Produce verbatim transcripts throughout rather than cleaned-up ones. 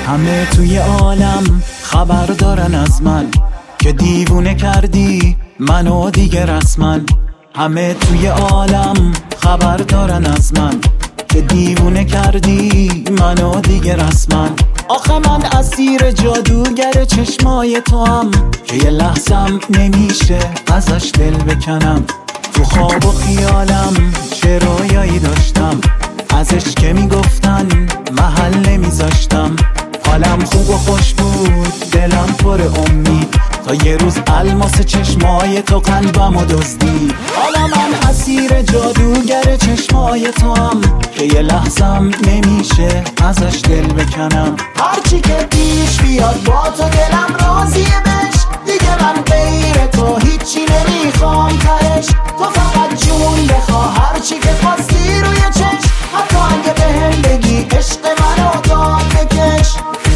همه توی عالم خبر دارن از من که دیوونه کردی منو دیگه رسما. همه توی عالم خبر دارن از من که دیوونه کردی منو دیگه رسما. آخه من اسیر جادوگر چشمای تو هم که یه لحظم نمیشه ازش دل بکنم. تو خواب و خیالم چه رویایی داشتم، ازش که میگفتن محل نمیذاشتم. حالم خوب و خوش بود، دلم پر امید، تا یه روز الماس چشمای تو قلبمو دزدید. حالا من اسیر جادوگر چشمای تو هم که یه لحظم نمیشه ازش دل بکنم. هرچی که پیش بیاد با تو دلم راضیه بش، دیگه من غیر تو هیچی نمیخوام تهش. تو فقط جون بخوا هرچی که خواستی روی چشم، حتی اگه بهم بگی عشق منو داد بکش.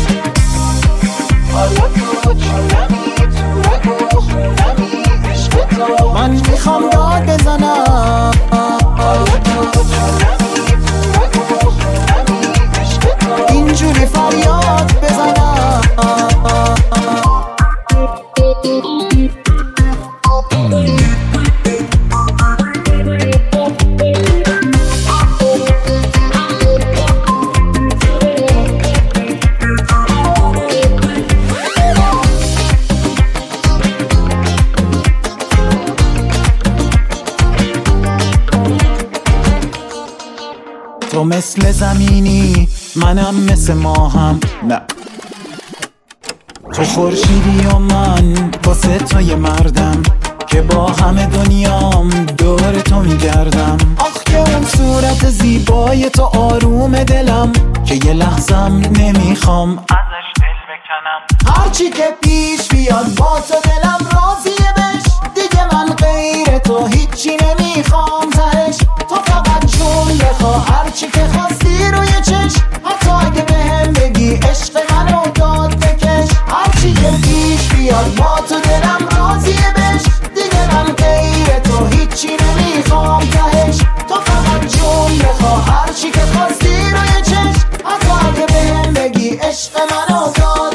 حالا تو چونمی تو رگو خونمی عشق تو، من میخوام داد بزنم. حالا تو چونمی تو رگو خونمی عشق تو، اینجوری فریاد بزنم. تو مثل زمینی منم مثل ماهم، نه تو خورشیدی و من واسه تو یه مردم که با همه دنیام دور تو میگردم. آخ که اون صورت زیبای تو آروم دلم که یه لحظم نمیخوام ازش دل بکنم. هرچی که پیش بیاد با تو دلم راضیه بش، دیگه من غیر تو هیچی نمیخوام تهش. تو فقط جون بخوا هرچی که خواستی روی چشم، حتی اگه بهم بگی عشق منو داد بکش. هرچی که پیش بیاد با تو دلم راضیه بش، دیگه من غیر تو هیچی نمیخوام تهش. تو فقط جون بخوا هرچی که خواستی روی چشم، حتی اگه بهم بگی عشق منو داد